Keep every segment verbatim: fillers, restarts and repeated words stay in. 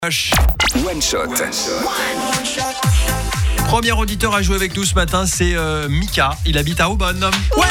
One Shot. Premier auditeur à jouer avec nous ce matin, c'est euh, Mika. Il habite à Aubonne. Ouais,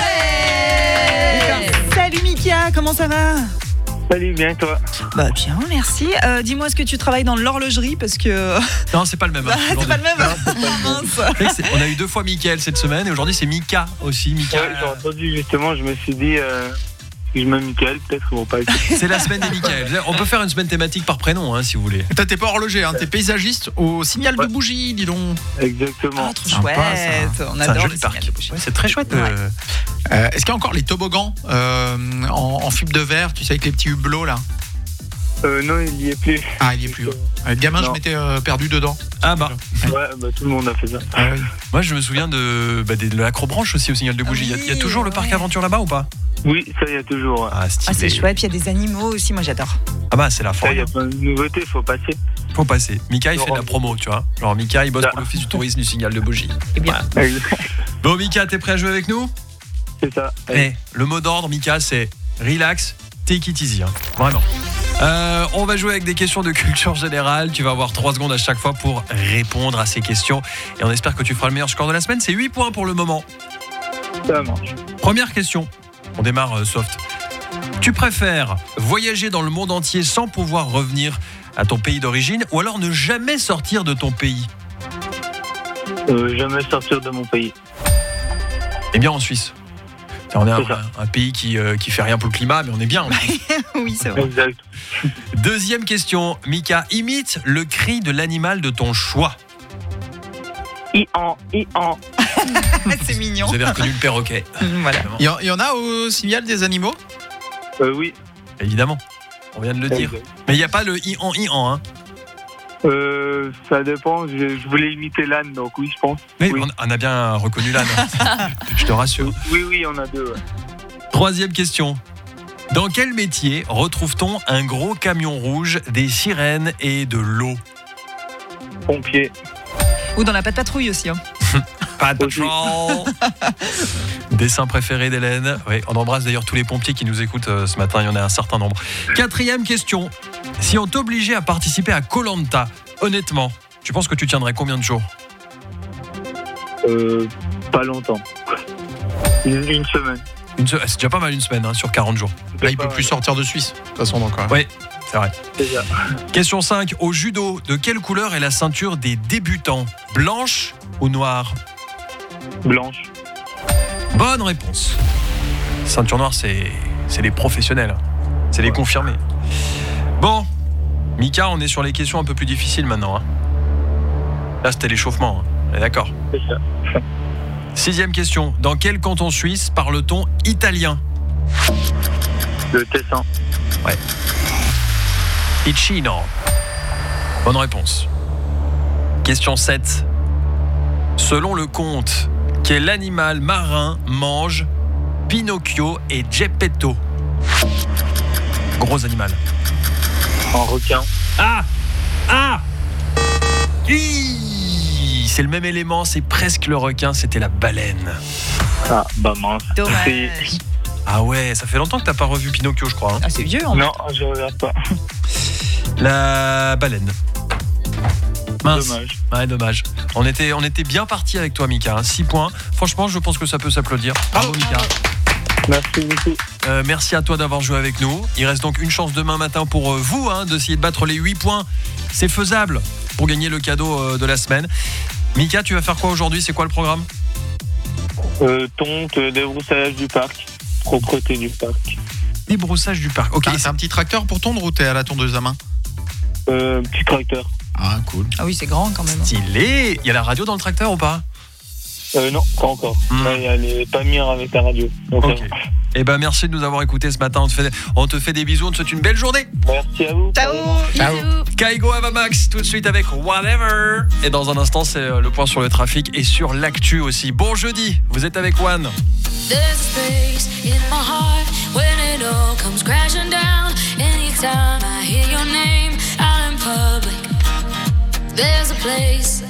Salut Mika, comment ça va? Salut, bien toi? Bah bien, merci. Euh, dis-moi, est-ce que tu travailles dans l'horlogerie? Parce que... Non, c'est pas le même. Bah, hein, c'est pas le même. Mince. C'est- On a eu deux fois Mickaël cette semaine et aujourd'hui c'est Mika aussi. Mika. Ouais, j'ai entendu justement, je me suis dit, euh, si je mets Mickaël, peut-être qu'ils vont pas être. C'est la semaine des Mickaël. On peut faire une semaine thématique par prénom hein, si vous voulez. Toi, t'es pas horloger, hein, t'es paysagiste au signal Ouais. de bougie, dis donc. Exactement. Ah, trop Sympa, chouette. ça. On C'est un adore joli le parc. signal de bougie. Ouais, c'est très chouette. Ouais. euh. Euh, Est-ce qu'il y a encore les toboggans euh, en, en fibre de verre, tu sais, avec les petits hublots là? Euh, non, il y est plus. Ah, il y est plus. Euh, gamin, je Non. m'étais euh, perdu dedans. Ah bah, Ouais, bah tout le monde a fait ça. Ah oui. moi je me souviens de, bah, de l'acrobranche aussi au signal de bougie. Il y a- il y, a Oui, toujours le parc ouais. aventure là-bas ou pas? Oui, ça, il y a toujours. Ouais. Ah, stylé. Ah, c'est chouette, puis il y a des animaux aussi, moi j'adore. Ah bah c'est la Ça, il y forme. a plein de nouveautés, faut passer. Faut passer. Mika il fait de la Laurent. promo, tu vois. Genre Mika il bosse Ça. pour l'office du tourisme du signal de bougie. Eh bien, Bon Mika, t'es prêt à jouer avec nous? C'est ça. Eh, le mot d'ordre, Mika, c'est relax, take it easy. Hein. Vraiment. Euh, on va jouer avec des questions de culture générale. Tu vas avoir trois secondes à chaque fois pour répondre à ces questions. Et on espère que tu feras le meilleur score de la semaine. C'est huit points pour le moment. Ça marche. Première question. On démarre euh, soft. Tu préfères voyager dans le monde entier sans pouvoir revenir à ton pays d'origine ou alors ne jamais sortir de ton pays? Euh, jamais sortir de mon pays. Eh bien en Suisse. On est un, C'est ça. un pays qui, euh, qui fait rien pour le climat, mais on est bien. oui, c'est vrai. Exact. Deuxième question. Mika, imite le cri de l'animal de ton choix. I-en, I-en. C'est mignon. Vous avez reconnu le perroquet. Voilà. Il y, en- il y en a au signal des animaux? Euh, oui. Évidemment. On vient de le dire. Exact. Mais il n'y a pas le i-en, i-en. Hein. Euh, ça dépend, je, je voulais imiter l'âne, donc oui, je pense. Mais Oui. on, on a bien reconnu l'âne. Je te rassure. Oui, oui, on a deux, ouais. Troisième question. Dans quel métier retrouve-t-on un gros camion rouge, des sirènes et de l'eau? Pompier. Ou dans la patte patrouille aussi. Hein. Pas de Aussi. chance. Dessin préféré d'Hélène. Oui, on embrasse d'ailleurs tous les pompiers qui nous écoutent euh, ce matin. Il y en a un certain nombre. Quatrième question. Si on t'obligeait à participer à Koh-Lanta, honnêtement, tu penses que tu tiendrais combien de jours? Euh, pas longtemps. Une, une semaine. Une se- C'est déjà pas mal une semaine hein, sur quarante jours. Là, il Pas peut plus mal. sortir de Suisse. De toute façon, donc. euh, Oui, c'est vrai. C'est ça. Question cinq. Au judo, de quelle couleur est la ceinture des débutants? Blanche ou noire? Blanche. Bonne réponse. Ceinture noire, c'est c'est les professionnels. C'est les confirmés. Bon, Mika, on est sur les questions un peu plus difficiles maintenant. hein. Là, c'était l'échauffement. hein. On est d'accord. C'est ça. Sixième question. Dans quel canton suisse parle-t-on italien? Le Tessin. Ticino. Bonne réponse. Question sept. Selon le conte, quel animal marin mange Pinocchio et Geppetto? Gros animal. En requin. Ah Ah Hi C'est le même élément, c'est presque le requin, c'était la baleine. Ah, bah mince. Dommage. C'est- Ah ouais, ça fait longtemps que t'as pas revu Pinocchio, je crois. hein. Ah, c'est vieux en Non, je regarde pas. La baleine. Mince. Dommage. Ouais, dommage. On était, on était bien parti avec toi, Mika. six points. Franchement, je pense que ça peut s'applaudir. Bravo, Mika. Merci beaucoup. Euh, merci à toi d'avoir joué avec nous. Il reste donc une chance demain matin pour euh, vous hein, d'essayer de battre les huit points. C'est faisable pour gagner le cadeau euh, de la semaine. Mika, tu vas faire quoi aujourd'hui? C'est quoi le programme? Euh, tonte, euh, débroussaillage du parc. Propreté du parc. Débroussage du parc. Ok. Ah, c'est un petit tracteur pour tondre ou t'es à la tondeuse à main? Euh, petit tracteur. Ah, cool. Ah oui, c'est grand quand même. Stylé. Il y a la radio dans le tracteur ou pas? Euh, non, pas encore. Hmm. Là, il y a les Pamir avec la radio. Donc, Ok. euh, Eh ben merci de nous avoir écoutés ce matin. On te fait, on te fait des bisous. On te souhaite une belle journée. merci à vous. Ciao. Ciao. Bisous. Kaigo Avamax tout de suite avec Whatever. Et dans un instant, c'est euh, le point sur le trafic et sur l'actu aussi. Bon jeudi. Vous êtes avec One. There's a space in my heart when it all comes crashing down. Anytime I hear your name out in public, there's a place